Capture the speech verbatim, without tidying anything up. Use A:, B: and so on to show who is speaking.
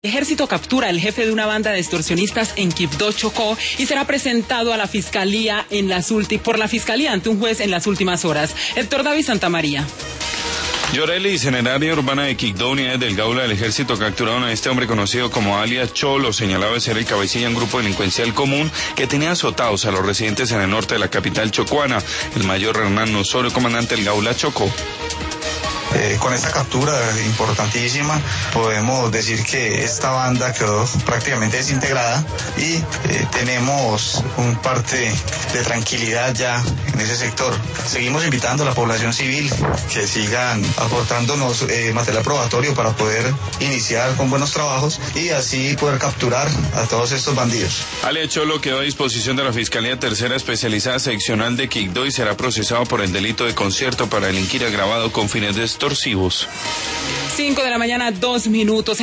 A: El ejército captura al jefe de una banda de extorsionistas en Quibdó, Chocó, y será presentado a la fiscalía en las ulti- por la fiscalía ante un juez en las últimas horas. Héctor David Santamaría.
B: Llorelli, en el área urbana de Quibdó, unidades del Gaula del Ejército capturaron a este hombre conocido como alias Cholo, señalado de ser el cabecilla de un grupo delincuencial común que tenía azotados a los residentes en el norte de la capital chocuana. El mayor Hernán Osorio, comandante del Gaula Chocó.
C: Eh, con esta captura importantísima podemos decir que esta banda quedó prácticamente desintegrada y eh, tenemos un parte de tranquilidad ya en ese sector. Seguimos invitando a la población civil que sigan aportándonos eh, material probatorio para poder iniciar con buenos trabajos y así poder capturar a todos estos bandidos.
B: Ale Cholo quedó a disposición de la Fiscalía Tercera Especializada Seccional de Quibdó y será procesado por el delito de concierto para delinquir agravado con fines de extorsivos.
A: Cinco de la mañana, dos minutos.